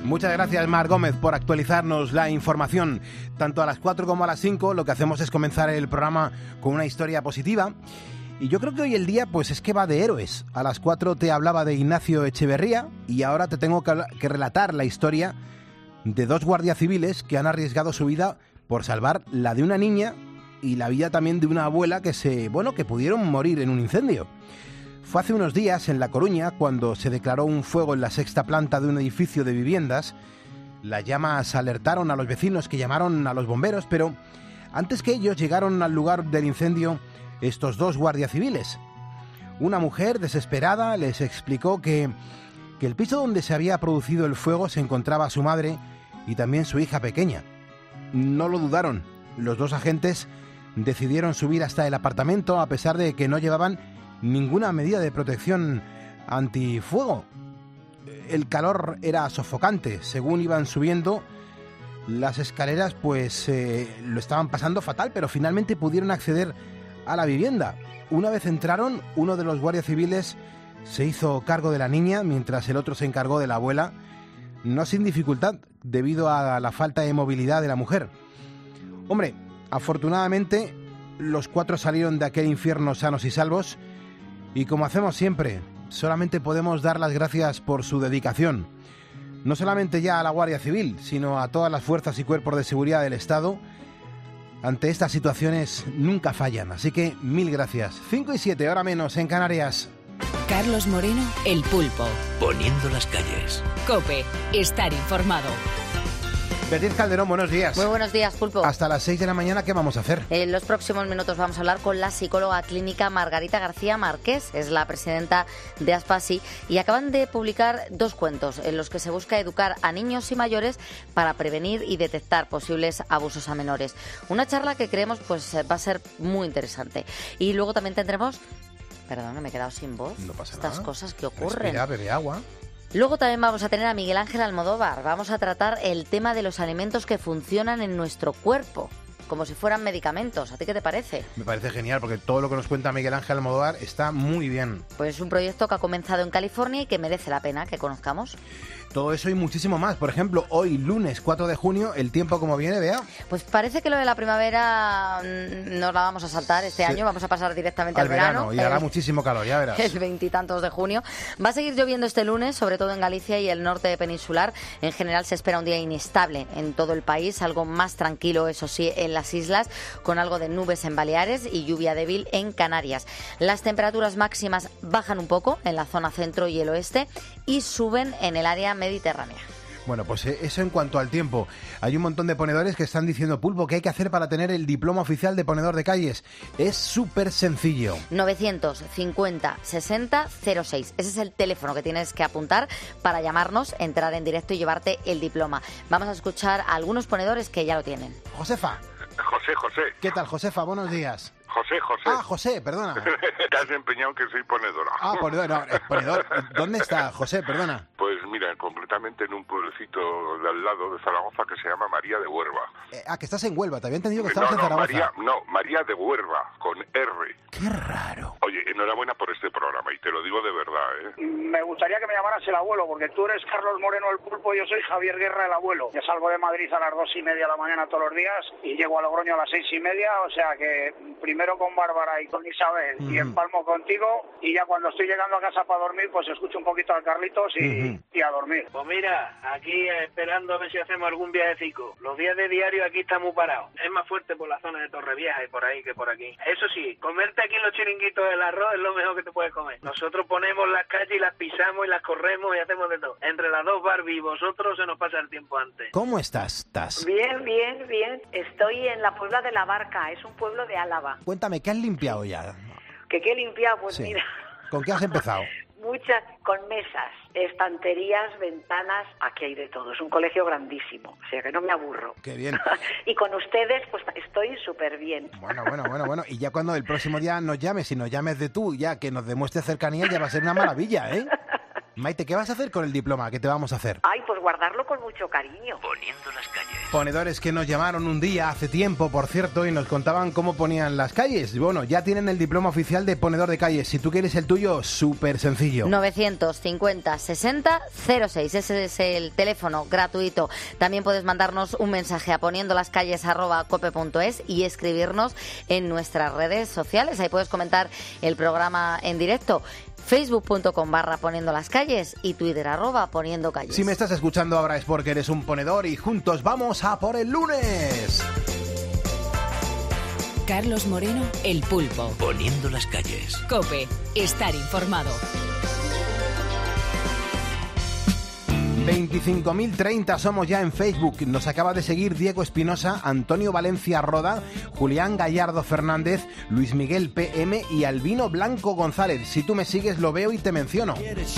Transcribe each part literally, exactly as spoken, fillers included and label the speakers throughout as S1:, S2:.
S1: Muchas gracias, Mar Gómez, por actualizarnos la información. Tanto a las cuatro como a las cinco lo que hacemos es comenzar el programa con una historia positiva. Y yo creo que hoy el día pues es que va de héroes. A las cuatro te hablaba de Ignacio Echeverría y ahora te tengo que, que relatar la historia de dos guardias civiles que han arriesgado su vida por salvar la de una niña y la vida también de una abuela que se, bueno, que pudieron morir en un incendio. Fue hace unos días en La Coruña cuando se declaró un fuego en la sexta planta de un edificio de viviendas. Las llamas alertaron a los vecinos que llamaron a los bomberos, pero antes que ellos llegaron al lugar del incendio estos dos guardias civiles. Una mujer desesperada les explicó que, que el piso donde se había producido el fuego se encontraba su madre y también su hija pequeña. No lo dudaron. Los dos agentes decidieron subir hasta el apartamento a pesar de que no llevaban ninguna medida de protección antifuego. El calor era sofocante. Según iban subiendo las escaleras, pues eh, lo estaban pasando fatal, pero finalmente pudieron acceder a la vivienda. Una vez entraron, uno de los guardias civiles se hizo cargo de la niña, mientras el otro se encargó de la abuela, no sin dificultad, debido a la falta de movilidad de la mujer. Hombre, afortunadamente, los cuatro salieron de aquel infierno sanos y salvos, y como hacemos siempre, solamente podemos dar las gracias por su dedicación. No solamente ya a la Guardia Civil, sino a todas las fuerzas y cuerpos de seguridad del Estado. Ante estas situaciones nunca fallan, así que mil gracias. cinco y siete, hora menos en Canarias.
S2: Carlos Moreno, El Pulpo.
S3: Poniendo las calles.
S2: COPE, estar informado.
S1: Beatriz Calderón, buenos días.
S4: Muy buenos días, Pulpo.
S1: Hasta las seis de la mañana, ¿qué vamos a hacer?
S4: En los próximos minutos vamos a hablar con la psicóloga clínica Margarita García Márquez, es la presidenta de Aspasi, y acaban de publicar dos cuentos en los que se busca educar a niños y mayores para prevenir y detectar posibles abusos a menores. Una charla que creemos pues va a ser muy interesante. Y luego también tendremos... Perdón, me he quedado sin voz.
S1: No pasa
S4: Estas
S1: nada.
S4: cosas que ocurren.
S1: Respira, bebe agua.
S4: Luego también vamos a tener a Miguel Ángel Almodóvar. Vamos a tratar el tema de los alimentos que funcionan en nuestro cuerpo, como si fueran medicamentos. ¿A ti qué te parece?
S1: Me parece genial, porque todo lo que nos cuenta Miguel Ángel Almodóvar está muy bien.
S4: Pues es un proyecto que ha comenzado en California y que merece la pena que conozcamos.
S1: Todo eso y muchísimo más. Por ejemplo, hoy, lunes cuatro de junio, el tiempo como viene, Bea.
S4: Pues parece que lo de la primavera mm, nos la vamos a saltar este
S1: Sí.
S4: año. Vamos a pasar directamente
S1: Al
S4: al,
S1: verano, y hará
S4: el,
S1: muchísimo calor, ya verás.
S4: el veintitantos de junio. Va a seguir lloviendo este lunes, sobre todo en Galicia y el norte peninsular. En general se espera un día inestable en todo el país, algo más tranquilo, eso sí, en las islas, con algo de nubes en Baleares y lluvia débil en Canarias. Las temperaturas máximas bajan un poco en la zona centro y el oeste y suben en el área mediterránea.
S1: Bueno, pues eso en cuanto al tiempo. Hay un montón de ponedores que están diciendo, Pulpo, ¿qué hay que hacer para tener el diploma oficial de ponedor de calles? Es súper sencillo.
S4: novecientos cincuenta sesenta cero seis. Ese es el teléfono que tienes que apuntar para llamarnos, entrar en directo y llevarte el diploma. Vamos a escuchar a algunos ponedores que ya lo tienen.
S1: Josefa.
S5: José, José.
S1: ¿Qué tal, Josefa? Buenos días.
S5: José, José.
S1: Ah, José, perdona.
S5: Te has empeñado que soy ponedora.
S1: Ah, ponedor, no, eh, ponedor. ¿Dónde está, José? Perdona.
S5: Pues mira, completamente en un pueblecito de al lado de Zaragoza que se llama María de Huerva.
S1: Eh, ah, que estás en Huelva. Te había entendido que
S5: No,
S1: estabas
S5: no,
S1: en Zaragoza.
S5: María, no, María de Huerva, con R.
S1: Qué raro.
S5: Oye, enhorabuena por este programa, y te lo digo de verdad, ¿eh?
S6: Me gustaría que me llamaras el abuelo, porque tú eres Carlos Moreno el Pulpo, yo soy Javier Guerra el abuelo. Yo salgo de Madrid a las dos y media de la mañana todos los días y llego a Logroño a las seis y media, o sea que primero con Bárbara y con Isabel uh-huh. y empalmo contigo, y ya cuando estoy llegando a casa para dormir, pues escucho un poquito a Carlitos y, uh-huh. y a dormir.
S7: Pues mira, aquí esperando a ver si hacemos algún viajecico. Los días de diario aquí está muy parado. Es más fuerte por la zona de Torrevieja y por ahí que por aquí. Eso sí, comerte aquí los chiringuitos del arroz es lo mejor que te puedes comer. Nosotros ponemos las calles y las pisamos y las corremos y hacemos de todo. Entre las dos Barbie y vosotros se nos pasa el tiempo antes.
S1: ¿Cómo estás, Taz?
S8: Bien, bien, bien. Estoy en la Puebla de la Barca, es un pueblo de Álava.
S1: Cuéntame, ¿qué has limpiado ya?
S8: ¿Que qué he limpiado? Pues
S1: sí.
S8: Mira...
S1: ¿Con qué has empezado?
S8: Muchas, con mesas, estanterías, ventanas, aquí hay de todo. Es un colegio grandísimo, o sea que no me aburro.
S1: Qué bien.
S8: Y con ustedes, pues estoy súper bien.
S1: Bueno, bueno, bueno, bueno. Y ya cuando el próximo día nos llames, y nos llames de tú, ya que nos demuestres cercanía, ya va a ser una maravilla, ¿eh? Maite, ¿qué vas a hacer con el diploma? ¿Qué te vamos a hacer?
S8: Ay, pues guardarlo con mucho cariño.
S3: Poniendo las calles.
S1: Ponedores que nos llamaron un día hace tiempo, por cierto, y nos contaban cómo ponían las calles. Bueno, ya tienen el diploma oficial de ponedor de calles. Si tú quieres el tuyo, súper sencillo.
S4: novecientos cincuenta sesenta cero seis, ese es el teléfono gratuito. También puedes mandarnos un mensaje a poniendo las calles arroba cope punto es y escribirnos en nuestras redes sociales. Ahí puedes comentar el programa en directo. facebook punto com barra poniendo las calles y Twitter arroba poniendo calles.
S1: Si me estás escuchando ahora es porque eres un ponedor y juntos vamos a por el lunes.
S2: Carlos Moreno, El Pulpo.
S3: Poniendo las calles.
S2: COPE, estar informado.
S1: veinticinco mil treinta somos ya en Facebook. Nos acaba de seguir Diego Espinosa, Antonio Valencia Roda, Julián Gallardo Fernández, Luis Miguel P M y Albino Blanco González. Si tú me sigues lo veo y te menciono.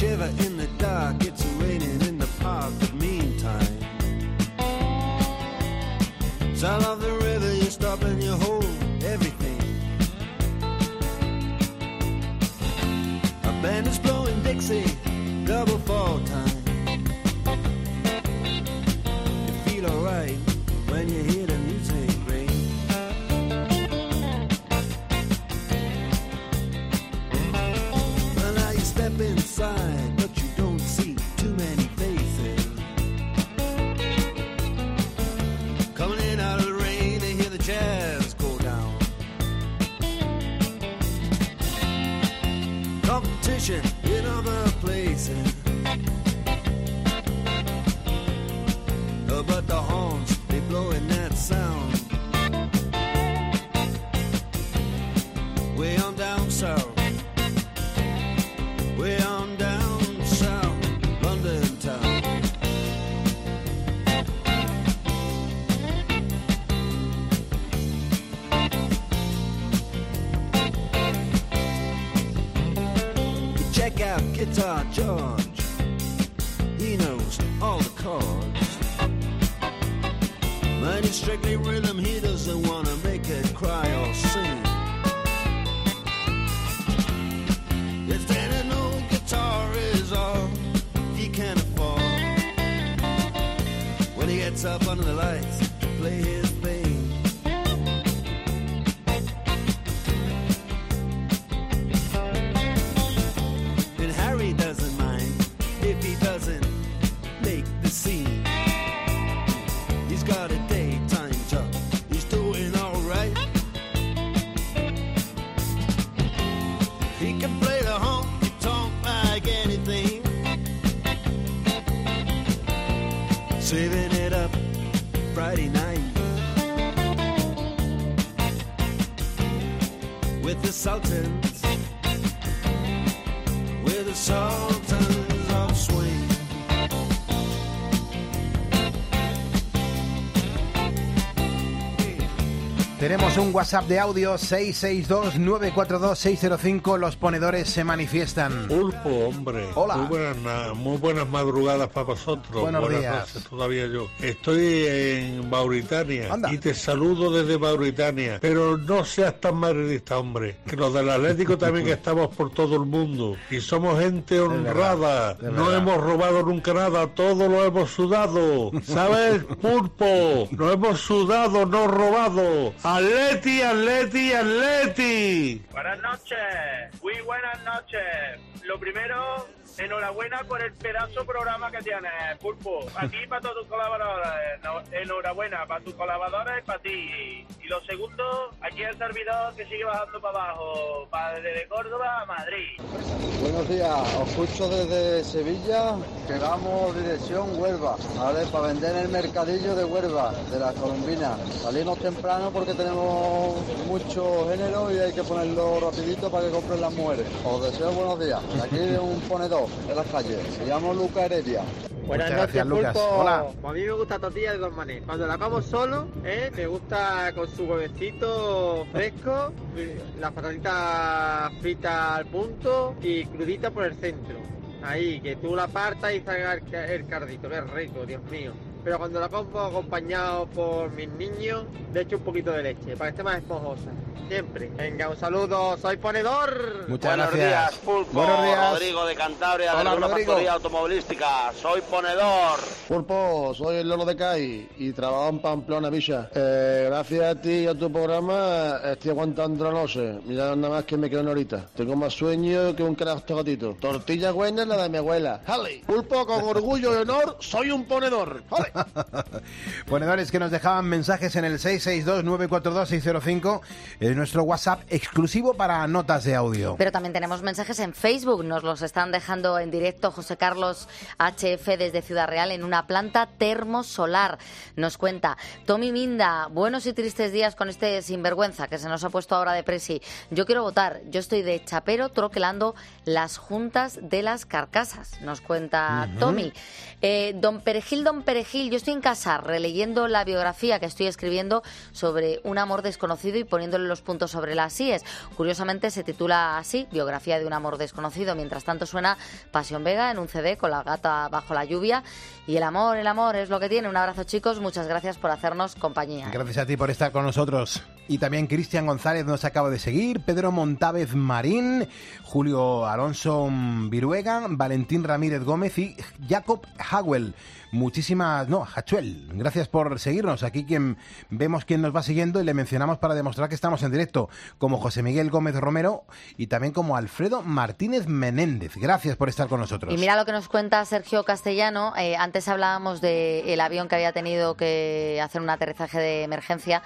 S9: Alright, when you hear the music ring. Well, now you step inside, but you don't see too many faces. Coming in out of the rain, they hear the jazz go down. Competition in other places. But the horns, they blowing that sound. Way on down south, way on down south, London town. Check out Guitar George, he knows all the chords. But it's strictly rhythm, he doesn't want to make it cry or sing. If then an old guitar is all he can afford, when he gets up under the lights to play his thing. And Harry doesn't mind if he doesn't make the scene. He's got a daytime job, he's doing alright. He can play the honky-tonk like anything, saving it up Friday night with the Sultans, with the Sultans of Swing.
S1: Tenemos un WhatsApp de audio seis seis dos nueve cuatro dos seis cero cinco. Los ponedores se manifiestan.
S10: Pulpo, hombre.
S1: Hola.
S10: Muy buenas, muy buenas madrugadas para vosotros.
S1: Buenos
S10: buenas
S1: días.
S10: noches todavía yo. Estoy en Mauritania.
S1: Anda.
S10: Y te saludo desde Mauritania. Pero no seas tan madridista, hombre. Que los del Atlético también que estamos por todo el mundo. Y somos gente honrada.
S1: de
S10: No
S1: verdad.
S10: hemos robado nunca nada. Todo lo hemos sudado. ¿Sabes, Pulpo? Lo hemos sudado, no robado. Atleti, Atleti, Atleti.
S7: Buenas noches, muy buenas noches. Lo primero, enhorabuena por el pedazo programa que tienes, Pulpo. A ti y para todos tus colaboradores. No, enhorabuena para tus colaboradores y para ti. Y lo segundo, aquí el servidor que sigue bajando para abajo, para desde Córdoba a Madrid.
S11: Buenos días, os escucho desde Sevilla, que vamos dirección Huelva, ¿vale? Para vender en el mercadillo de Huelva, de las Colombinas. Salimos temprano porque tenemos mucho género y hay que ponerlo rapidito para que compren las mujeres. Os deseo buenos días. Aquí un ponedor en las calles. Se llama Luca Heredia.
S12: Buenas
S1: Muchas
S12: noches,
S1: gracias, Lucas.
S12: Pulpo.
S1: Hola.
S12: A mí me gusta tortilla de dos maneras. Cuando la como solo, ¿eh? Me gusta con su huevecito fresco, la patatita frita al punto y crudita por el centro. Ahí, que tú la partas y salga el, el cardito, que es rico, Dios mío. Pero cuando la como acompañado por mis niños, le echo un poquito de leche para que esté más esponjosa. Siempre. Venga, un saludo, soy ponedor.
S1: Muchas
S13: Buenos
S1: gracias.
S13: días, Pulpo.
S1: Buenos días.
S13: Rodrigo de Cantabria,
S1: Hola,
S13: de una
S1: Rodrigo.
S13: factoría automovilística. Soy ponedor.
S14: Pulpo, soy el Lolo de Cai y trabajo en Pamplona, Villa. Eh, gracias a ti y a tu programa estoy aguantando la noche. Mira nada más que me quedo una horita. Tengo más sueño que un carajo gatito. Tortilla buena es la de mi abuela. ¡Jale! Pulpo, con orgullo y honor, soy un ponedor. ¡Jale!
S1: Ponedores que nos dejaban mensajes en el seis seis dos, nueve cuatro dos, seis cero cinco, es nuestro WhatsApp exclusivo para notas de audio.
S4: Pero también tenemos mensajes en Facebook, nos los están dejando en directo José Carlos H F desde Ciudad Real en una planta termosolar. Nos cuenta, Tommy Minda, buenos y tristes días con este sinvergüenza que se nos ha puesto ahora de presi. Yo quiero votar, yo estoy de chapero troquelando las juntas de las carcasas, nos cuenta
S15: Uh-huh.
S4: Tommy. Eh, don Perejil, don Perejil, yo estoy en casa releyendo la biografía que estoy escribiendo sobre un amor desconocido y poniéndole los puntos sobre las íes. Curiosamente se titula así, Biografía de un amor desconocido. Mientras tanto suena Pasión Vega en un C D con la gata bajo la lluvia. Y el amor, el amor es lo que tiene. Un abrazo, chicos, muchas gracias por hacernos compañía.
S1: Gracias a ti por estar con nosotros. Y también Cristian González nos acaba de seguir, Pedro Montávez Marín, Julio Alonso Viruega, Valentín Ramírez Gómez y Jacob Howell. Muchísimas, no, Hachuel, gracias por seguirnos. Aquí quien vemos quién nos va siguiendo y le mencionamos para demostrar que estamos en directo, como José Miguel Gómez Romero y también como Alfredo Martínez Menéndez. Gracias por estar con nosotros.
S4: Y mira lo que nos cuenta Sergio Castellano. Eh, antes hablábamos del avión que había tenido que hacer un aterrizaje de emergencia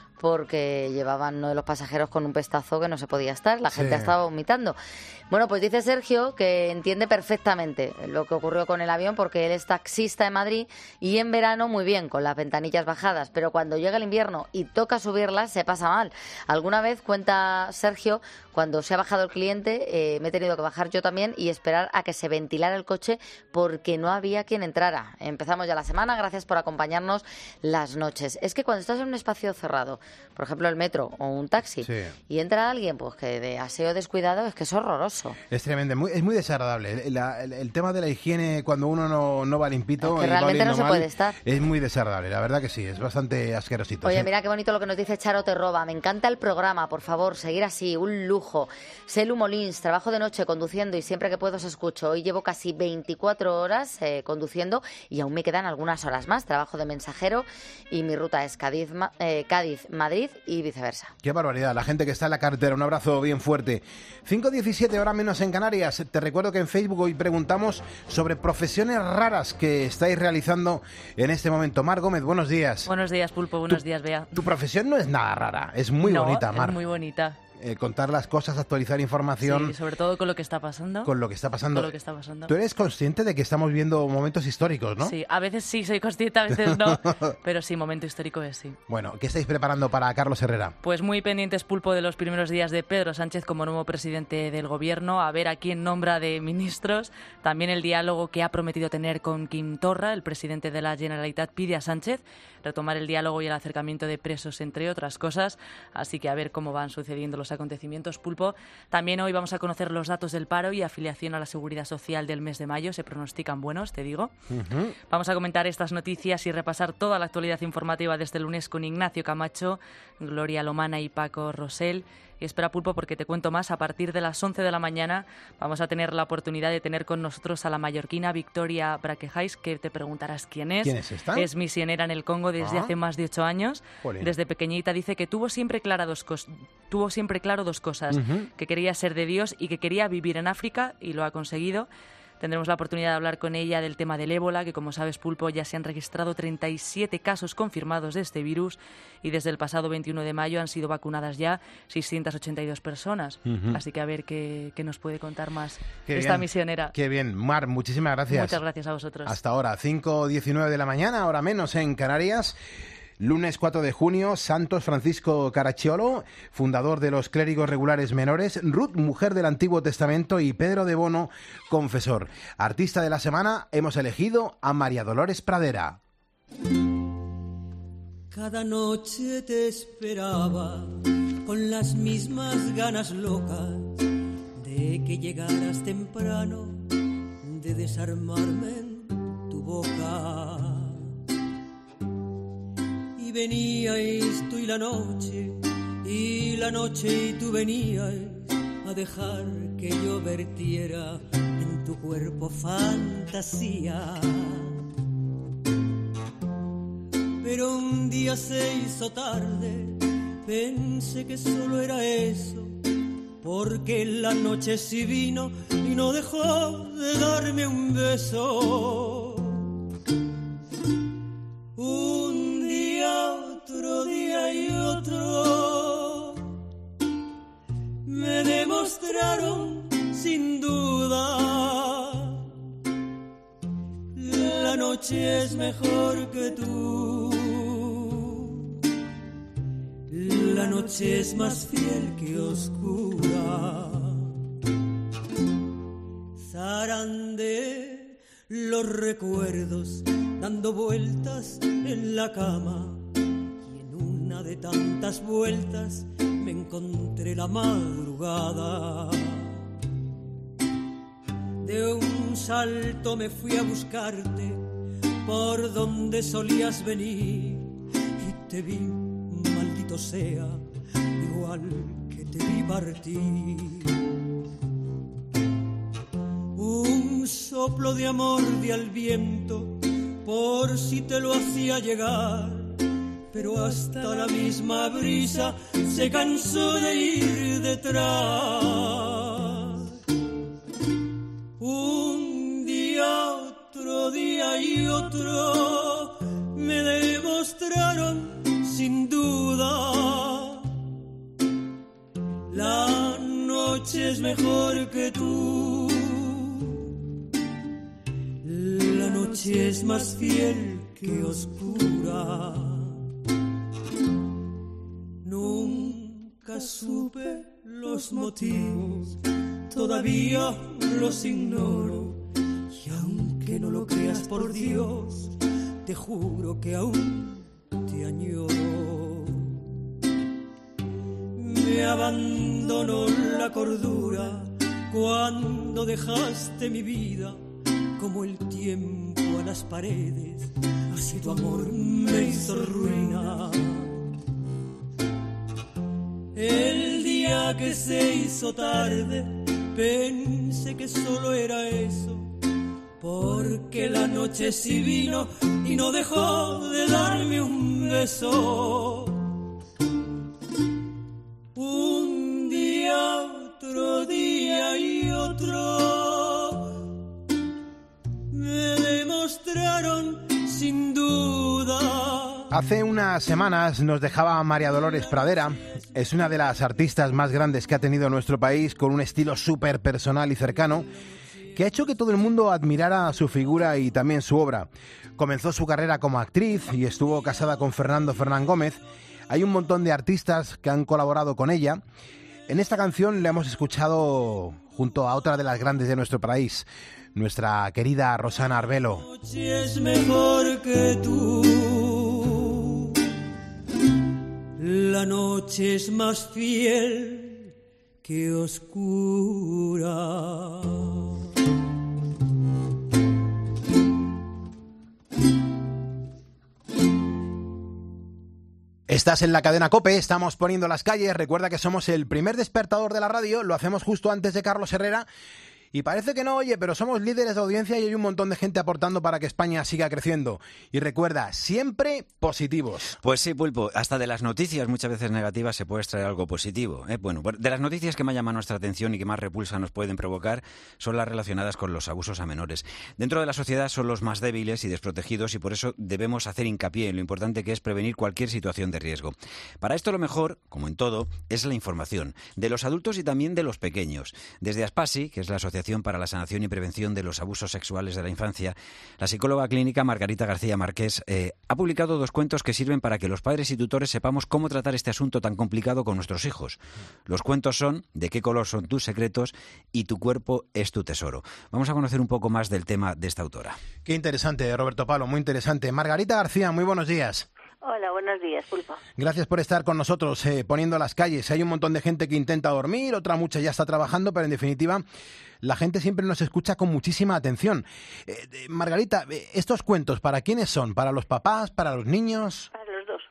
S4: porque llevaban uno de los pasajeros con un pestazo que no se podía estar, la gente
S15: Sí.
S4: estaba vomitando. Bueno, pues dice Sergio que entiende perfectamente lo que ocurrió con el avión porque él es taxista en Madrid y en verano muy bien, con las ventanillas bajadas, pero cuando llega el invierno y toca subirlas se pasa mal. Alguna vez, cuenta Sergio, cuando se ha bajado el cliente, eh, me he tenido que bajar yo también y esperar a que se ventilara el coche porque no había quien entrara. Empezamos ya la semana, gracias por acompañarnos las noches. Es que cuando estás en un espacio cerrado, por ejemplo el metro o un taxi,
S1: Sí.
S4: y entra alguien pues que de aseo descuidado, es que es horroroso.
S1: Es tremendo, muy, es muy desagradable. El, la- el- el tema de la higiene cuando uno no, no va limpito
S4: Es que
S1: y va
S4: realmente no
S1: oliendo
S4: se
S1: mal,
S4: puede estar.
S1: es muy desagradable, la verdad que sí, es bastante asquerosito.
S4: Oye,
S1: sí.
S4: mira qué bonito lo que nos dice Charo Terroba. Me encanta el programa, por favor, seguir así, un lujo. Selu Molins, trabajo de noche conduciendo y siempre que puedo os escucho. Hoy llevo casi veinticuatro horas eh, conduciendo y aún me quedan algunas horas más. Trabajo de mensajero y mi ruta es Cádiz, Ma- eh, Cádiz, Madrid y viceversa.
S1: Qué barbaridad, la gente que está en la carretera, un abrazo bien fuerte. cinco diecisiete, hora menos en Canarias. Te recuerdo que en Facebook hoy preguntamos sobre profesiones raras que estáis realizando en este momento. Mar Gómez, buenos días.
S16: Buenos días, Pulpo. Buenos días, Bea.
S1: Tu profesión no es nada rara, es muy
S16: No,
S1: bonita, Mar.
S16: es muy bonita.
S1: Eh, contar las cosas, actualizar información.
S16: Sí, sobre todo con lo que está pasando.
S1: Con lo que está pasando.
S16: Con lo que está pasando.
S1: Tú eres consciente de que estamos viviendo momentos históricos, ¿no?
S16: Sí, a veces sí soy consciente, a veces no. Pero sí, momento histórico es sí.
S1: Bueno, ¿qué estáis preparando para Carlos Herrera?
S16: Pues muy pendientes, Pulpo, de los primeros días de Pedro Sánchez como nuevo presidente del gobierno, a ver a quién nombra de ministros. También el diálogo que ha prometido tener con Quim Torra, el presidente de la Generalitat, pide a Sánchez retomar el diálogo y el acercamiento de presos, entre otras cosas. Así que a ver cómo van sucediendo los acontecimientos, Pulpo. También hoy vamos a conocer los datos del paro y afiliación a la Seguridad Social del mes de mayo. Se pronostican buenos, te digo.
S1: Uh-huh.
S16: Vamos a comentar estas noticias y repasar toda la actualidad informativa de este lunes con Ignacio Camacho, Gloria Lomana y Paco Rosell. Y espera, Pulpo, porque te cuento más. A partir de las once de la mañana vamos a tener la oportunidad de tener con nosotros a la mallorquina Victoria Braquejáis, que te preguntarás quién es.
S1: ¿Quién es esta?
S16: Es misionera en el Congo desde
S1: Ah.
S16: hace más de ocho años.
S1: Jolín.
S16: Desde pequeñita dice que tuvo siempre, clara dos cos- tuvo siempre claro dos cosas.
S1: Ujú.
S16: Que quería ser de Dios y que quería vivir en África, y lo ha conseguido. Tendremos la oportunidad de hablar con ella del tema del ébola, que como sabes, Pulpo, ya se han registrado treinta y siete casos confirmados de este virus y desde el pasado veintiuno de mayo han sido vacunadas ya seiscientas ochenta y dos personas.
S1: Ujú.
S16: Así que a ver qué, qué nos puede contar más
S1: Qué
S16: esta
S1: bien.
S16: misionera.
S1: Qué bien. Mar, muchísimas gracias.
S16: Muchas gracias a vosotros.
S1: Hasta ahora, cinco diecinueve de la mañana, ahora menos en Canarias. Lunes cuatro de junio, Santos Francisco Caracciolo, fundador de los Clérigos Regulares Menores, Ruth, mujer del Antiguo Testamento, y Pedro de Bono, confesor. Artista de la semana, hemos elegido a María Dolores Pradera.
S15: Cada noche te esperaba con las mismas ganas locas de que llegaras temprano, de desarmarme en tu boca. Y veníais tú y la noche y la noche y tú venías a dejar que yo vertiera en tu cuerpo fantasía. Pero un día se hizo tarde, pensé que solo era eso, porque la noche sí vino y no dejó de darme un beso. Un día, otro día y otro me demostraron sin duda la noche es mejor que tú. La noche es más fiel que oscura. Zarandé los recuerdos dando vueltas en la cama, y en una de tantas vueltas me encontré la madrugada. De un salto me fui a buscarte por donde solías venir y te vi, maldito sea, igual que te vi partir. Un soplo de amor di al viento por si te lo hacía llegar, pero hasta la misma brisa se cansó de ir detrás. Un día, otro día y otro me demostraron sin duda la noche es mejor que tú. La noche es más fiel que oscura. Nunca supe los motivos, todavía los ignoro, y aunque no lo creas por Dios, te juro que aún te añoro. Me abandonó la cordura cuando dejaste mi vida, como el tiempo a las paredes, así tu amor me hizo ruina. El día que se hizo tarde, pensé que solo era eso, porque la noche sí vino y no dejó de darme un beso. Un día, otro día y otro me demostraron sin duda.
S1: Hace unas semanas nos dejaba María Dolores Pradera. Es una de las artistas más grandes que ha tenido nuestro país, con un estilo súper personal y cercano, que ha hecho que todo el mundo admirara su figura y también su obra. Comenzó su carrera como actriz y estuvo casada con Fernando Fernán Gómez. Hay un montón de artistas que han colaborado con ella. En esta canción la hemos escuchado junto a otra de las grandes de nuestro país, nuestra querida Rosana Arbelo.
S15: La noche es mejor que tú. La noche es más fiel que oscura.
S1: Estás en la cadena COPE, estamos poniendo las calles. Recuerda que somos el primer despertador de la radio, lo hacemos justo antes de Carlos Herrera. Y parece que no, oye, pero somos líderes de audiencia y hay un montón de gente aportando para que España siga creciendo. Y recuerda, siempre positivos.
S17: Pues sí, Pulpo, hasta de las noticias muchas veces negativas se puede extraer algo positivo, ¿eh? Bueno, de las noticias que más llaman nuestra atención y que más repulsa nos pueden provocar son las relacionadas con los abusos a menores. Dentro de la sociedad son los más débiles y desprotegidos y por eso debemos hacer hincapié en lo importante que es prevenir cualquier situación de riesgo. Para esto lo mejor, como en todo, es la información, de los adultos y también de los pequeños. Desde Aspasi, que es la Asociación para la Sanación y Prevención de los Abusos Sexuales de la Infancia, la psicóloga clínica Margarita García Márquez eh, ha publicado dos cuentos que sirven para que los padres y tutores sepamos cómo tratar este asunto tan complicado con nuestros hijos. Los cuentos son ¿De qué color son tus secretos? Y Tu cuerpo es tu tesoro. Vamos a conocer un poco más del tema de esta autora.
S1: Qué interesante, Roberto Pablo, muy interesante. Margarita García, muy buenos días.
S18: Hola, buenos días, Pulpo.
S1: Gracias por estar con nosotros, eh, poniendo las calles. Hay un montón de gente que intenta dormir, otra mucha ya está trabajando, pero en definitiva la gente siempre nos escucha con muchísima atención. Eh, eh, Margarita, eh, estos cuentos, ¿para quiénes son? ¿Para los papás, para los niños?
S18: Para los dos.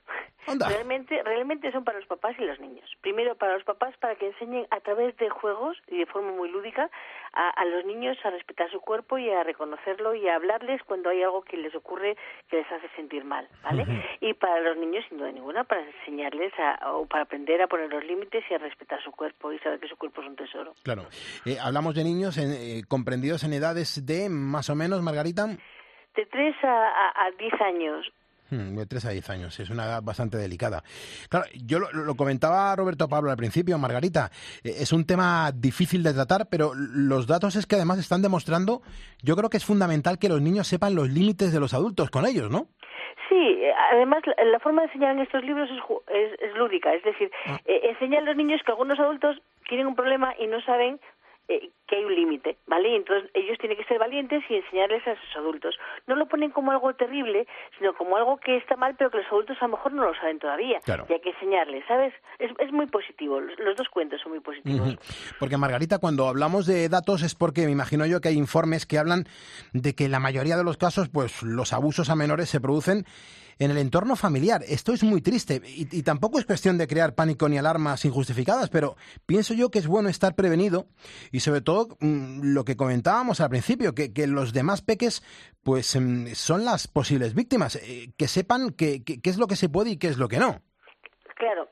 S1: Anda.
S18: Realmente, realmente son para los papás y los niños. Primero para los papás para que enseñen a través de juegos y de forma muy lúdica a, a los niños a respetar su cuerpo y a reconocerlo y a hablarles cuando hay algo que les ocurre que les hace sentir mal, ¿vale? Uh-huh. Y para los niños, sin duda ninguna, para enseñarles a, o para aprender a poner los límites y a respetar su cuerpo y saber que su cuerpo es un tesoro.
S1: Claro. Eh, hablamos de niños en, eh, comprendidos en edades de más o menos, Margarita.
S18: De tres a diez años.
S1: De tres a diez años, es una edad bastante delicada. Claro, yo lo, lo comentaba Roberto Pablo al principio, Margarita, eh, es un tema difícil de tratar, pero los datos es que además están demostrando, yo creo que es fundamental que los niños sepan los límites de los adultos con ellos, ¿no?
S18: Sí, además la, la forma de enseñar en estos libros es, es, es lúdica, es decir, ah. eh, enseñar a los niños que algunos adultos tienen un problema y no saben Eh, que hay un límite, ¿vale? Y entonces ellos tienen que ser valientes y enseñarles a sus adultos. No lo ponen como algo terrible, sino como algo que está mal, pero que los adultos a lo mejor no lo saben todavía.
S1: Claro.
S18: Y hay que enseñarles, ¿sabes? Es, es muy positivo, los, los dos cuentos son muy positivos.
S1: Uh-huh. Porque, Margarita, cuando hablamos de datos es porque me imagino yo que hay informes que hablan de que en la mayoría de los casos, pues los abusos a menores se producen en el entorno familiar. Esto es muy triste y, y tampoco es cuestión de crear pánico ni alarmas injustificadas, pero pienso yo que es bueno estar prevenido y sobre todo mmm, lo que comentábamos al principio, que, que los demás peques pues mmm, son las posibles víctimas, eh, que sepan qué que, que es lo que se puede y qué es lo que no.
S18: Claro.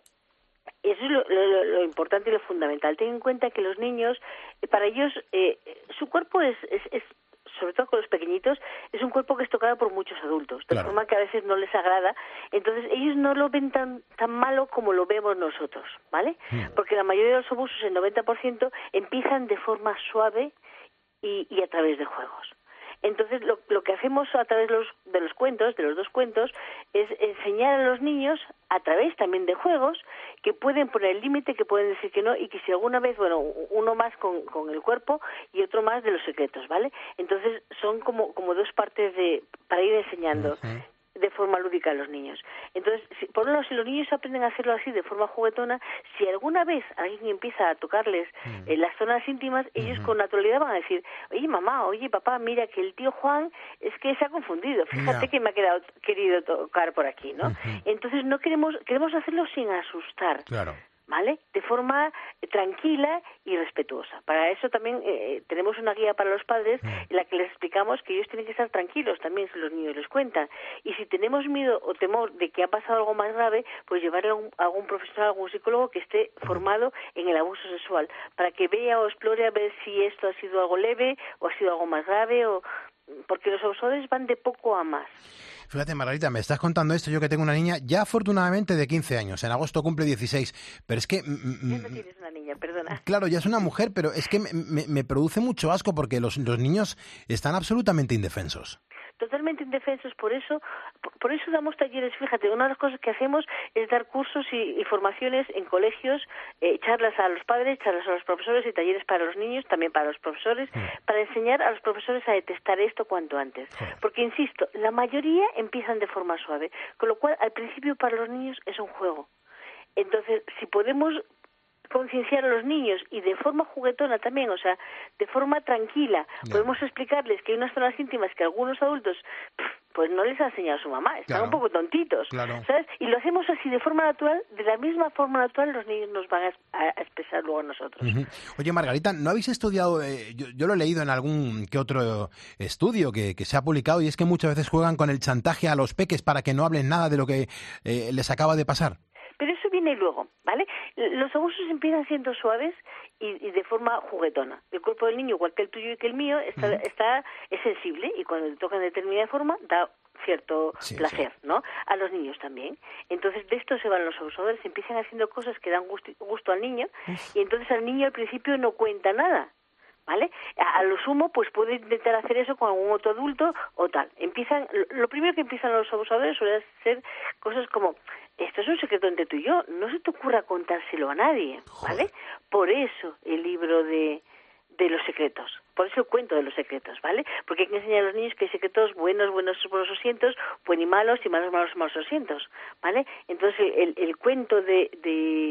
S18: Eso es lo, lo, lo importante y lo fundamental. Ten en cuenta que los niños, para ellos, eh, su cuerpo es, es, es sobre todo con los pequeñitos, es un cuerpo que es tocado por muchos adultos, de claro. forma que a veces no les agrada. Entonces ellos no lo ven tan tan malo como lo vemos nosotros, ¿vale? Mm. Porque la mayoría de los abusos, el noventa por ciento, empiezan de forma suave y, y a través de juegos. Entonces, lo, lo que hacemos a través de los, de los cuentos, de los dos cuentos, es enseñar a los niños, a través también de juegos, que pueden poner el límite, que pueden decir que no, y que si alguna vez, bueno, uno más con, con el cuerpo y otro más de los secretos, ¿vale? Entonces, son como, como dos partes de para ir enseñando. Uh-huh. De forma lúdica a los niños. Entonces, si, por un lado, si los niños aprenden a hacerlo así, de forma juguetona, si alguna vez alguien empieza a tocarles mm. en las zonas íntimas, ellos mm-hmm. con naturalidad van a decir, oye, mamá, oye, papá, mira que el tío Juan es que se ha confundido, fíjate yeah. que me ha quedado, querido tocar por aquí, ¿no? Mm-hmm. Entonces, no queremos queremos hacerlo sin asustar.
S1: Claro.
S18: ¿Vale? De forma tranquila y respetuosa. Para eso también eh, tenemos una guía para los padres en la que les explicamos que ellos tienen que estar tranquilos también si los niños les cuentan. Y si tenemos miedo o temor de que ha pasado algo más grave, pues llevar a algún, a algún profesional, a algún psicólogo que esté formado en el abuso sexual, para que vea o explore a ver si esto ha sido algo leve o ha sido algo más grave, o porque los abusadores van de poco a más.
S1: Fíjate, Margarita, me estás contando esto, yo que tengo una niña ya afortunadamente de quince años, en agosto cumple dieciséis, pero es que...
S18: Mm, ya no tienes una niña, perdona.
S1: Claro, ya es una mujer, pero es que me, me, me produce mucho asco porque los, los niños están absolutamente indefensos.
S18: Totalmente indefensos, por eso por eso damos talleres. Fíjate, una de las cosas que hacemos es dar cursos y, y formaciones en colegios, eh, charlas a los padres, charlas a los profesores y talleres para los niños, también para los profesores, mm. para enseñar a los profesores a detectar esto cuanto antes. Joder. Porque, insisto, la mayoría empiezan de forma suave, con lo cual al principio para los niños es un juego. Entonces, si podemos concienciar a los niños y de forma juguetona también, o sea, de forma tranquila, no. podemos explicarles que hay unas zonas íntimas que algunos adultos pues no les ha enseñado a su mamá, están claro. un poco tontitos,
S1: claro.
S18: ¿sabes? Y lo hacemos así de forma natural, de la misma forma natural los niños nos van a, a expresar luego a nosotros.
S1: Uh-huh. Oye, Margarita, ¿no habéis estudiado, eh, yo, yo lo he leído en algún que otro estudio que, que se ha publicado, y es que muchas veces juegan con el chantaje a los peques para que no hablen nada de lo que eh, les acaba de pasar?
S18: Pero eso viene luego, ¿vale? Los abusos empiezan siendo suaves y, y de forma juguetona. El cuerpo del niño, igual que el tuyo y que el mío, está, uh-huh. está es sensible y cuando le tocan de determinada forma da cierto sí, placer, sí. ¿no? A los niños también. Entonces de esto se van los abusadores, empiezan haciendo cosas que dan gusto, gusto al niño Uf. y entonces al niño al principio no cuenta nada. ¿Vale? A, a lo sumo, pues puede intentar hacer eso con algún otro adulto o tal. Empiezan, lo primero que empiezan los abusadores suele ser cosas como, esto es un secreto entre tú y yo, no se te ocurra contárselo a nadie, ¿vale? Joder. Por eso el libro de, de los secretos, por eso el cuento de los secretos, ¿vale? Porque hay que enseñar a los niños que hay secretos buenos, buenos, buenos asientos, buenos y malos, y malos, malos, malos asientos, ¿vale? Entonces el, el cuento de... de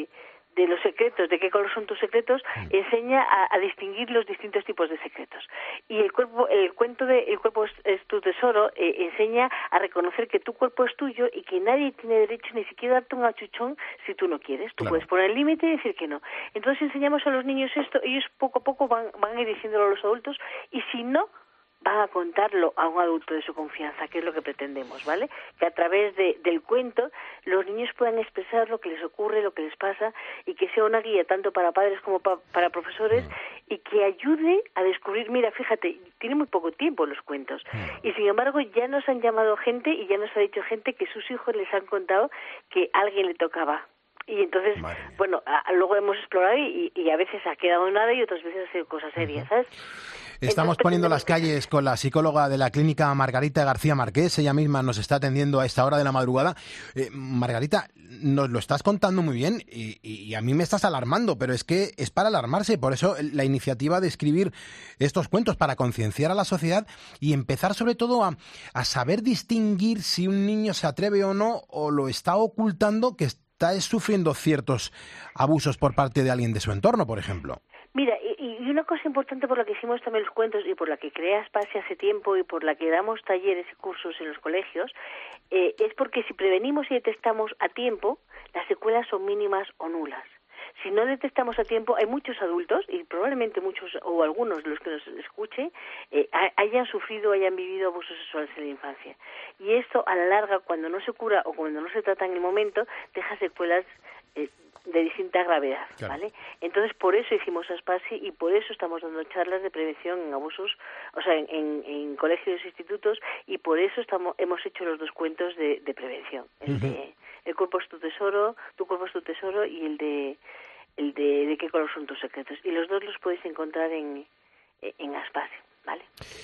S18: de los secretos, de qué color son tus secretos, enseña a, a distinguir los distintos tipos de secretos. Y el cuerpo, el cuento de El cuerpo es, es tu tesoro eh, enseña a reconocer que tu cuerpo es tuyo y que nadie tiene derecho ni siquiera a darte un achuchón si tú no quieres. Tú
S1: Claro.
S18: puedes poner el límite y decir que no. Entonces enseñamos a los niños esto, ellos poco a poco van, van a ir diciéndolo a los adultos, y si no, van a contarlo a un adulto de su confianza, que es lo que pretendemos, ¿vale? Que a través de, del cuento los niños puedan expresar lo que les ocurre, lo que les pasa, y que sea una guía tanto para padres como pa, para profesores, y que ayude a descubrir, mira, fíjate, tiene muy poco tiempo los cuentos, y sin embargo ya nos han llamado gente y ya nos ha dicho gente que sus hijos les han contado que a alguien le tocaba. Y entonces, bueno, a, luego hemos explorado y, y a veces ha quedado en nada y otras veces ha sido cosas serias, ¿sabes?
S1: Estamos poniendo las calles con la psicóloga de la clínica Margarita García Márquez. Ella misma nos está atendiendo a esta hora de la madrugada. Eh, Margarita, nos lo estás contando muy bien y, y a mí me estás alarmando, pero es que es para alarmarse. Por eso la iniciativa de escribir estos cuentos, para concienciar a la sociedad y empezar sobre todo a, a saber distinguir si un niño se atreve o no, o lo está ocultando, que está sufriendo ciertos abusos por parte de alguien de su entorno, por ejemplo.
S18: Mira, y, y una cosa importante por la que hicimos también los cuentos y por la que creas Pase hace tiempo y por la que damos talleres y cursos en los colegios, eh, es porque si prevenimos y detectamos a tiempo, las secuelas son mínimas o nulas. Si no detectamos a tiempo, hay muchos adultos, y probablemente muchos o algunos de los que nos escuchen, eh, hayan sufrido, hayan vivido abusos sexuales en la infancia. Y esto, a la larga, cuando no se cura o cuando no se trata en el momento, deja secuelas eh, de distinta gravedad,
S1: Claro.
S18: ¿vale? Entonces, por eso hicimos Aspasi y por eso estamos dando charlas de prevención en abusos, o sea, en, en, en colegios e institutos, y por eso estamos hemos hecho los dos cuentos de, de prevención. El
S1: Ujú.
S18: de El cuerpo es tu tesoro, tu cuerpo es tu tesoro, y el de el de, de qué color son tus secretos. Y los dos los podéis encontrar en, en Aspasi, ¿vale?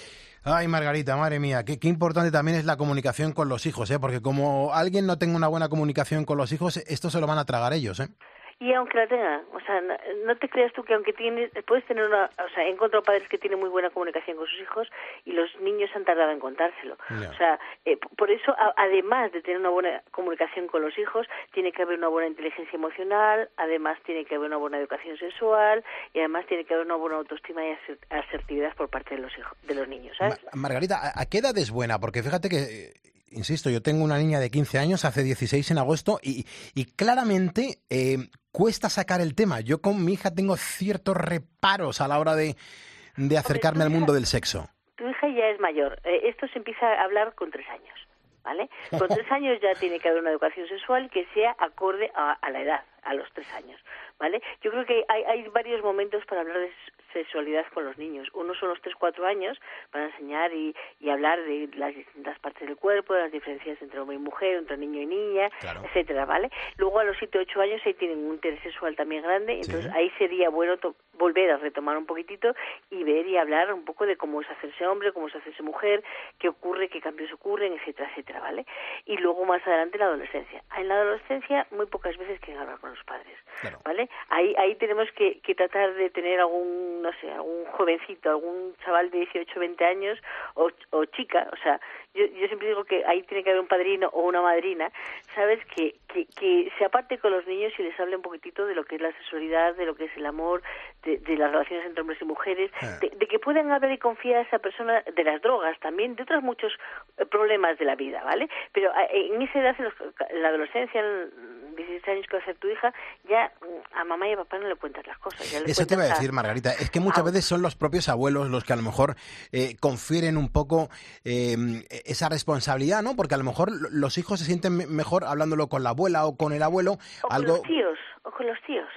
S1: Ay, Margarita, madre mía, qué, qué importante también es la comunicación con los hijos, ¿eh? Porque como alguien no tenga una buena comunicación con los hijos, esto se lo van a tragar ellos, ¿eh?
S18: Y aunque la tengan, o sea, no, no te creas tú que aunque tienes, puedes tener una, o sea, he encontrado padres que tienen muy buena comunicación con sus hijos y los niños han tardado en contárselo.
S1: Ya.
S18: O sea, eh, por eso, a, además de tener una buena comunicación con los hijos, tiene que haber una buena inteligencia emocional, además tiene que haber una buena educación sexual y además tiene que haber una buena autoestima y asertividad por parte de los hijos, de los niños, ¿sabes?
S1: Ma- Margarita, ¿a, a qué edad es buena? Porque fíjate que, eh, insisto, yo tengo una niña de quince años, hace dieciséis en agosto, y, y claramente eh, cuesta sacar el tema. Yo con mi hija tengo ciertos reparos a la hora de, de acercarme al mundo del sexo.
S18: Tu hija ya es mayor. Eh, esto se empieza a hablar con tres años, ¿vale? Con tres años ya tiene que haber una educación sexual que sea acorde a, a la edad, a los tres años, ¿vale? Yo creo que hay, hay varios momentos para hablar de sexualidad con los niños. Uno son los tres cuatro años para enseñar y, y hablar de las distintas partes del cuerpo, de las diferencias entre hombre y mujer, entre niño y niña,
S1: Claro.
S18: etcétera, ¿vale? Luego a los siete ocho años ahí tienen un interés sexual también grande, entonces
S1: Sí.
S18: ahí sería bueno to- volver a retomar un poquitito y ver y hablar un poco de cómo es hacerse hombre, cómo es hacerse mujer, qué ocurre, qué cambios ocurren, etcétera, etcétera, ¿vale? Y luego más adelante la adolescencia. En la adolescencia muy pocas veces quieren hablar con los padres,
S1: Claro.
S18: ¿vale? Ahí ahí tenemos que, que tratar de tener algún, no sé, algún jovencito, algún chaval de dieciocho, veinte años o, o chica, o sea, yo, yo siempre digo que ahí tiene que haber un padrino o una madrina, ¿sabes? Que, que, que se aparte con los niños y les hable un poquitito de lo que es la sexualidad, de lo que es el amor, de, de las relaciones entre hombres y mujeres, de, de que puedan hablar y confiar a esa persona de las drogas también, de otros muchos eh, problemas de la vida, ¿vale? Pero eh, en esa edad, en, los, en la adolescencia, en dieciséis años que va a ser tu hija, ya mm, a mamá y a papá no le cuentas las cosas. Ya le
S1: Eso te iba a
S18: cuentas
S1: decir, Margarita, es que muchas veces son los propios abuelos los que a lo mejor eh, confieren un poco eh, esa responsabilidad, ¿no? Porque a lo mejor los hijos se sienten me- mejor hablándolo con la abuela o con el abuelo,
S18: O con
S1: algo...
S18: los tíos, o con los tíos.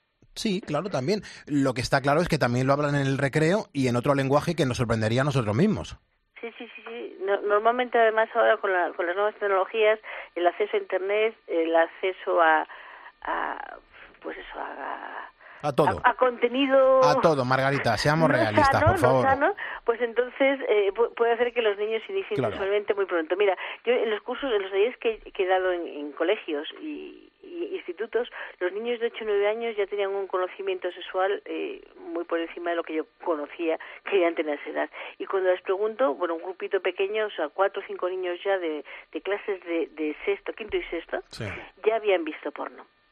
S1: Sí, claro, también. Lo que está claro es que también lo hablan en el recreo y en otro lenguaje que nos sorprendería a nosotros mismos.
S18: Sí, sí, sí, sí. No- normalmente, además, ahora con, la, con las nuevas tecnologías, el acceso a Internet, el acceso a, a pues eso, a,
S1: A todo.
S18: a, a contenido...
S1: A todo, Margarita, seamos
S18: no
S1: realistas,
S18: sano,
S1: por favor.
S18: No sano, pues entonces eh, pu- puede hacer que los niños se inicien
S1: Claro.
S18: sexualmente muy pronto. Mira, yo en los cursos, en los talleres que, que he dado en, en colegios y, y institutos, los niños de ocho o nueve años ya tenían un conocimiento sexual eh, muy por encima de lo que yo conocía que debían tener a esa edad. Y cuando les pregunto, bueno, un grupito pequeño, o sea, cuatro o cinco niños ya de, de clases de, de sexto, quinto y sexto,
S1: Sí.
S18: ya habían visto porno.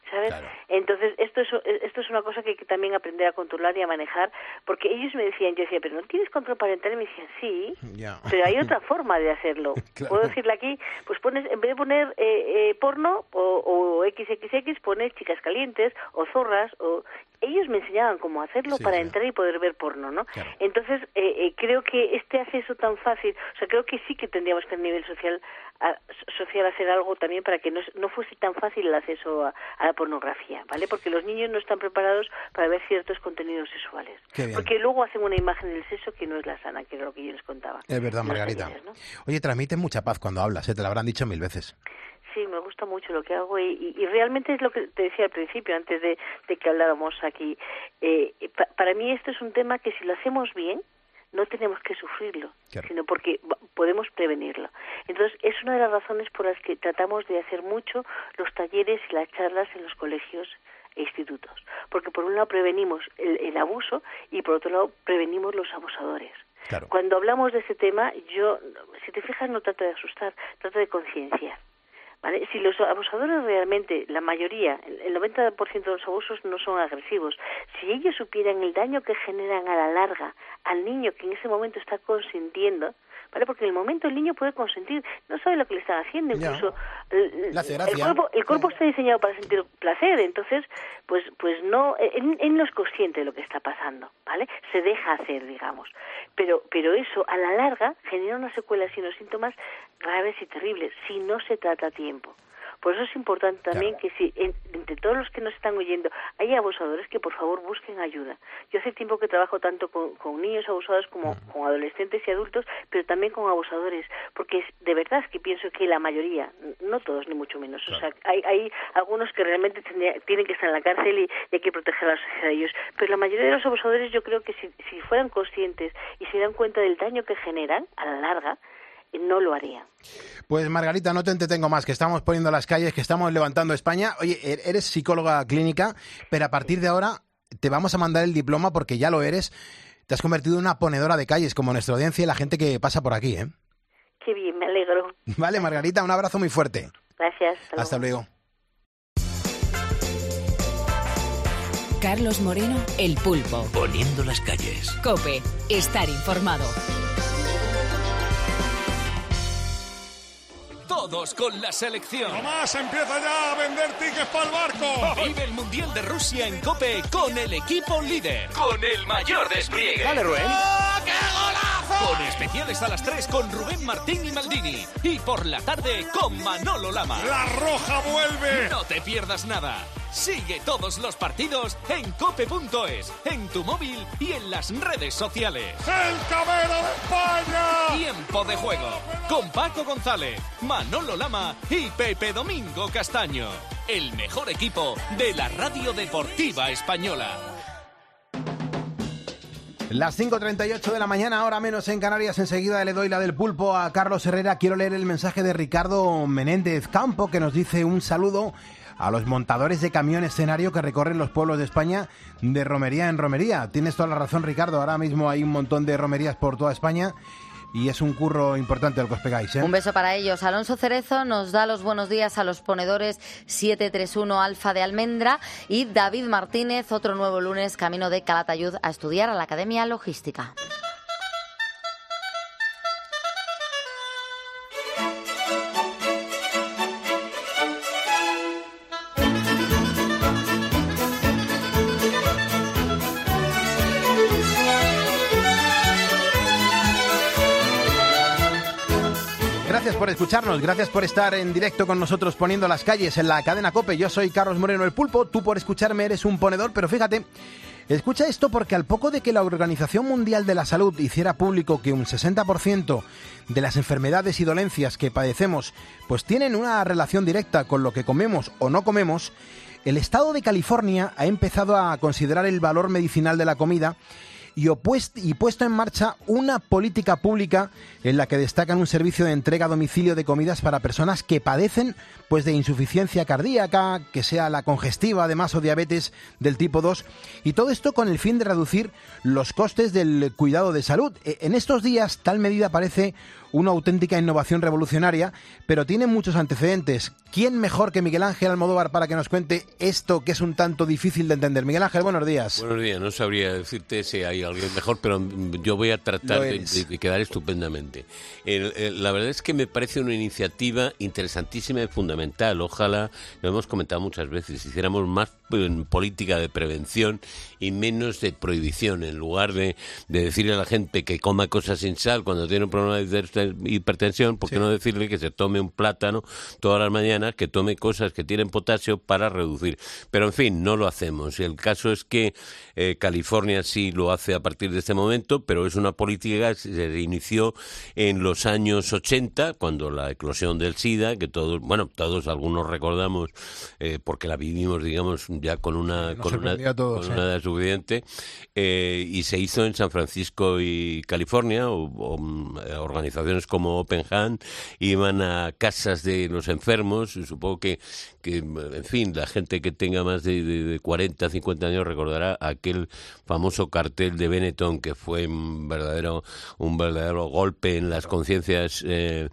S18: ¿sabes? Claro. Entonces, esto es, esto es una cosa que hay que también aprender a controlar y a manejar, porque ellos me decían, yo decía, pero ¿no tienes control parental? Y me decían, sí, yeah. pero hay otra forma de hacerlo. Claro. Puedo decirle aquí, pues pones, en vez de poner eh, eh, porno o, o equis equis equis, pones chicas calientes o zorras, o ellos me enseñaban cómo hacerlo sí, para claro. entrar y poder ver porno, ¿no? Claro. Entonces, eh, eh, creo que este acceso tan fácil, o sea, creo que sí que tendríamos que a nivel social a, social hacer algo también para que no, no fuese tan fácil el acceso a, a la pornografía, ¿vale? Porque los niños no están preparados para ver ciertos contenidos sexuales. Porque luego hacen una imagen del sexo que no es la sana, que era lo que yo les contaba.
S1: Es verdad, Margarita. Talleres, ¿no? Oye, transmite mucha paz cuando hablas, ¿eh? Te lo habrán dicho mil veces.
S18: Sí, me gusta mucho lo que hago y, y, y realmente es lo que te decía al principio, antes de, de que habláramos aquí. Eh, pa, para mí esto es un tema que si lo hacemos bien, no tenemos que sufrirlo, claro. sino porque podemos prevenirlo. Entonces, es una de las razones por las que tratamos de hacer mucho los talleres y las charlas en los colegios e institutos. Porque por un lado prevenimos el, el abuso y por otro lado prevenimos los abusadores. Claro. Cuando hablamos de este tema, yo, si te fijas, no trato de asustar, trato de concienciar. ¿Vale? Si los abusadores realmente, la mayoría, el noventa por ciento de los abusos no son agresivos, si ellos supieran el daño que generan a la larga al niño que en ese momento está consintiendo, ¿vale? Porque en el momento el niño puede consentir, no sabe lo que le están haciendo, incluso el, el cuerpo, el cuerpo está diseñado para sentir placer, entonces pues pues no, él, él no es consciente de lo que está pasando, ¿vale? Se deja hacer, digamos, pero pero eso a la larga genera unas secuelas y unos síntomas graves y terribles si no se trata a tiempo. Por eso es importante también claro. que si en, entre todos los que nos están oyendo hay abusadores, que por favor busquen ayuda. Yo hace tiempo que trabajo tanto con, con niños abusados como mm. con adolescentes y adultos, pero también con abusadores, porque es, de verdad es que pienso que la mayoría, no todos ni mucho menos, claro. o sea, hay, hay algunos que realmente tendría, tienen que estar en la cárcel y, y hay que proteger a la sociedad de ellos, pero la mayoría de los abusadores yo creo que si, si fueran conscientes y se dan cuenta del daño que generan a la larga, no lo haría.
S1: Pues Margarita, no te entretengo más, que estamos poniendo las calles, que estamos levantando España. Oye, eres psicóloga clínica, pero a partir de ahora te vamos a mandar el diploma porque ya lo eres. Te has convertido en una ponedora de calles, como nuestra audiencia y la gente que pasa por aquí, ¿eh?
S18: Qué bien, me alegro.
S1: Vale, Margarita, un abrazo muy fuerte.
S18: Gracias.
S1: Hasta, hasta luego. luego.
S2: Carlos Moreno, El Pulpo.
S3: Poniendo las calles.
S2: COPE, estar informado.
S19: Todos con la selección.
S20: Tomás empieza ya a vender tickets para el barco.
S19: Vive el Mundial de Rusia en COPE con el equipo líder. Con el mayor despliegue.
S20: Dale, Rubén. ¡Oh, qué golazo!
S19: Con especiales a las tres con Rubén Martín y Maldini. Y por la tarde con Manolo Lama.
S20: La Roja vuelve.
S19: No te pierdas nada. Sigue todos los partidos en cope punto es, en tu móvil y en las redes sociales.
S20: ¡El Cabero de España!
S19: Tiempo de juego con Paco González, Manolo Lama y Pepe Domingo Castaño. El mejor equipo de la radio deportiva española.
S1: Las cinco treinta y ocho de la mañana, ahora menos en Canarias. Enseguida le doy la del pulpo a Carlos Herrera. Quiero leer el mensaje de Ricardo Menéndez Campo, que nos dice un saludo a los montadores de camión escenario que recorren los pueblos de España de romería en romería. Tienes toda la razón, Ricardo. Ahora mismo hay un montón de romerías por toda España y es un curro importante el que os pegáis, ¿eh?
S4: Un beso para ellos. Alonso Cerezo nos da los buenos días a los ponedores siete tres uno Alfa de Almendra, y David Martínez, otro nuevo lunes camino de Calatayud a estudiar a la Academia Logística.
S1: Gracias por escucharnos, gracias por estar en directo con nosotros poniendo las calles en la cadena COPE. Yo soy Carlos Moreno, el Pulpo. Tú por escucharme eres un ponedor, pero fíjate, escucha esto, porque al poco de que la Organización Mundial de la Salud hiciera público que un sesenta por ciento de las enfermedades y dolencias que padecemos pues tienen una relación directa con lo que comemos o no comemos, el estado de California ha empezado a considerar el valor medicinal de la comida y, opuesto, y puesto en marcha una política pública en la que destacan un servicio de entrega a domicilio de comidas para personas que padecen pues de insuficiencia cardíaca, que sea la congestiva además o diabetes del tipo dos, y todo esto con el fin de reducir los costes del cuidado de salud. En estos días tal medida parece una auténtica innovación revolucionaria, pero tiene muchos antecedentes. ¿Quién mejor que Miguel Ángel Almodóvar para que nos cuente esto que es un tanto difícil de entender? Miguel Ángel, buenos días.
S21: Buenos días, no sabría decirte si hay alguien mejor, pero yo voy a tratar de, de quedar estupendamente. El, el, la verdad es que me parece una iniciativa interesantísima y fundamental. Ojalá, lo hemos comentado muchas veces, hiciéramos más en política de prevención y menos de prohibición, en lugar de, de decirle a la gente que coma cosas sin sal cuando tiene un problema de hipertensión, ¿por qué sí. no decirle que se tome un plátano todas las mañanas, que tome cosas que tienen potasio para reducir? Pero en fin, no lo hacemos. El caso es que eh, California sí lo hace a partir de este momento, pero es una política que se inició en los años ochenta, cuando la eclosión del SIDA, que todos, bueno, todos algunos recordamos, eh, porque la vivimos, digamos, ya con una, con una, todos, con una edad suficiente, eh, y se hizo en San Francisco y California. O, o, organizaciones como Open Hand iban a casas de los enfermos. Supongo que, que en fin, la gente que tenga más de, de, de cuarenta, cincuenta años recordará aquel famoso cartel de Benetton, que fue un verdadero, un verdadero golpe en las conciencias eh,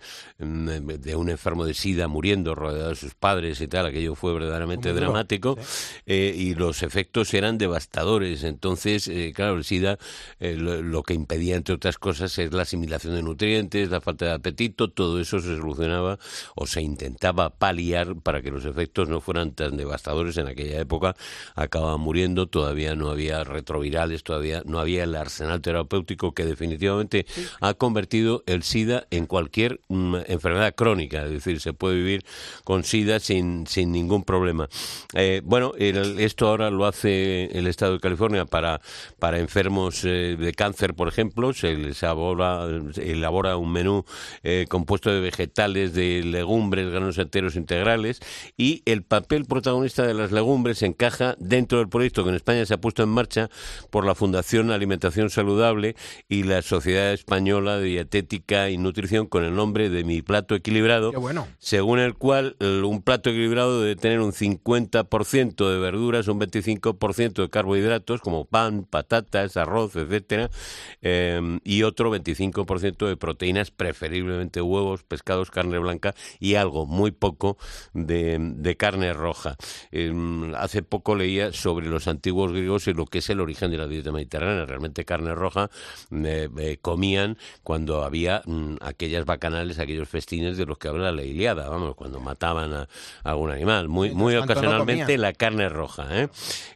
S21: de un enfermo de SIDA muriendo rodeado de sus padres y tal. Aquello fue verdaderamente Muy dramático. ¿Sí? Eh, y los efectos eran devastadores. Entonces, eh, claro, el SIDA eh, lo, lo que impedía, entre otras cosas, es la asimilación de nutrientes, la falta de apetito. Todo eso se solucionaba o se intentaba paliar para que los efectos no fueran tan devastadores. En aquella época acababan muriendo, todavía no había retrovirales, todavía no había el arsenal terapéutico que definitivamente sí. ha convertido el SIDA en cualquier um, enfermedad crónica. Es decir, se puede vivir con SIDA sin, sin ningún problema. Eh, bueno, el, esto ahora lo hace el Estado de California para, para enfermos eh, de cáncer, por ejemplo. Se les elabora, elabora un menú eh, compuesto de vegetales, de legumbres, granos enteros integrales, y el papel protagonista de las legumbres encaja dentro del proyecto que en España se ha puesto en marcha por la Fundación Alimentación Saludable y la Sociedad Española de Dietética y Nutrición, con el nombre de Mi Plato Equilibrado,
S1: Qué bueno.
S21: según el cual un plato equilibrado debe tener un cincuenta por ciento de verduras, un veinticinco por ciento de carbohidratos como pan, patatas, arroz, etcétera, eh, y otro veinticinco por ciento de proteínas, preferiblemente huevos, pescados, carne blanca y algo, muy poco, de, de carne roja. Eh, hace poco leía sobre los antiguos griegos y lo que es el origen de la dieta mediterránea. Realmente carne roja eh, eh, comían cuando había mm, aquellas bacanales, aquellos festines de los que habla la Ilíada, vamos, cuando mataban a, a algún animal. Muy, muy ocasionalmente no la carne roja. ¿eh?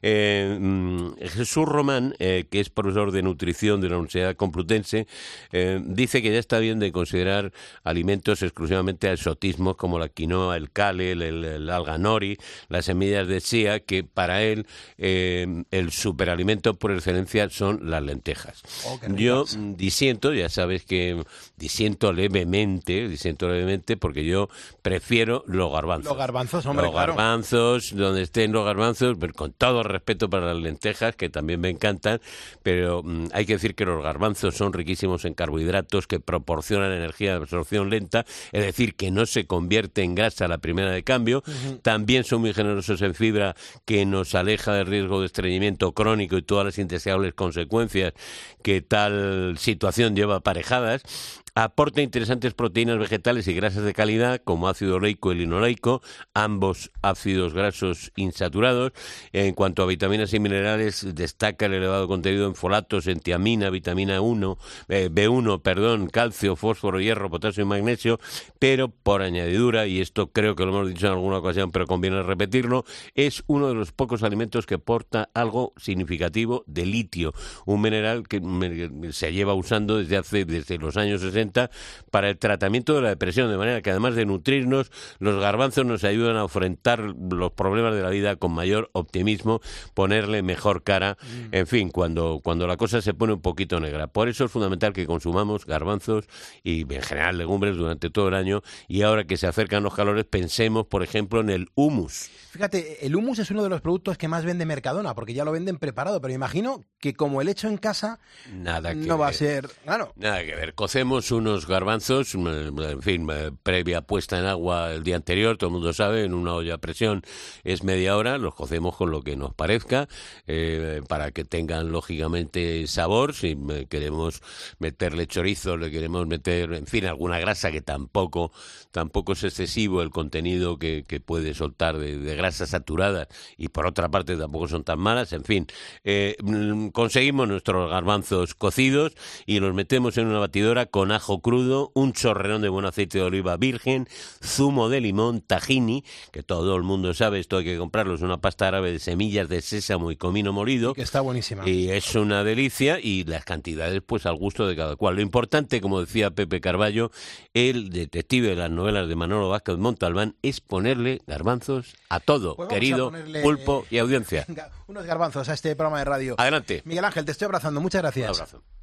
S21: Eh, Jesús Román, eh, que es profesor de nutrición de la Universidad Complutense, eh, dice que ya está bien de considerar alimentos exclusivamente a exotismos como la quinoa, el kale, el, el, el alga nori, las semillas de chía, que para él eh, el superalimento por excelencia son las lentejas. Oh, yo disiento, ya sabes que disiento levemente, disiento levemente porque yo prefiero los garbanzos.
S1: Los garbanzos, hombre,
S21: Los
S1: claro.
S21: garbanzos, donde estén los garbanzos, pero con todo respeto para las lentejas, que también me encantan, pero mmm, hay que decir que los garbanzos son riquísimos en carbohidratos que proporcionan energía de absorción lenta, es decir, que no se convierte en grasa a la primera de cambio. Uh-huh. También son muy generosos en fibra, que nos aleja del riesgo de estreñimiento crónico y todas las indeseables consecuencias que tal situación lleva aparejadas. Aporta interesantes proteínas vegetales y grasas de calidad, como ácido oleico y linoleico, ambos ácidos grasos insaturados. En cuanto a vitaminas y minerales, destaca el elevado contenido en folatos, en tiamina, vitamina uno, eh, B uno, perdón, calcio, fósforo, hierro, potasio y magnesio, pero por añadidura, y esto creo que lo hemos dicho en alguna ocasión, pero conviene repetirlo, es uno de los pocos alimentos que aporta algo significativo de litio, un mineral que se lleva usando desde hace desde los años sesenta para el tratamiento de la depresión, de manera que además de nutrirnos, los garbanzos nos ayudan a enfrentar los problemas de la vida con mayor optimismo, ponerle mejor cara, mm. en fin, cuando, cuando la cosa se pone un poquito negra. Por eso es fundamental que consumamos garbanzos y en general legumbres durante todo el año, y ahora que se acercan los calores pensemos, por ejemplo, en el hummus.
S1: Fíjate, el hummus es uno de los productos que más vende Mercadona, porque ya lo venden preparado, pero imagino que como el hecho en casa
S21: nada que
S1: no
S21: ver.
S1: va a ser... Claro.
S21: Nada que ver, cocemos unos garbanzos, en fin, previa puesta en agua el día anterior, todo el mundo sabe, en una olla a presión es media hora, los cocemos con lo que nos parezca, eh, para que tengan lógicamente sabor. Si queremos meterle chorizo, le queremos meter, en fin, alguna grasa, que tampoco tampoco es excesivo el contenido que, que puede soltar de, de grasas saturadas, y por otra parte tampoco son tan malas, en fin, eh, conseguimos nuestros garbanzos cocidos y los metemos en una batidora con ajo crudo, un chorreón de buen aceite de oliva virgen, zumo de limón, tahini, que todo el mundo sabe, esto hay que comprarlo, es una pasta árabe de semillas de sésamo y comino molido.
S1: Que está buenísima.
S21: Y es una delicia, y las cantidades pues al gusto de cada cual. Lo importante, como decía Pepe Carballo, el detective de las novelas de Manolo Vázquez Montalbán, es ponerle garbanzos a todo,
S1: pues
S21: querido
S1: ponerle,
S21: pulpo y audiencia.
S1: Venga, unos garbanzos a este programa de radio.
S21: Adelante.
S1: Miguel Ángel, te estoy abrazando. Muchas gracias.
S21: Un abrazo.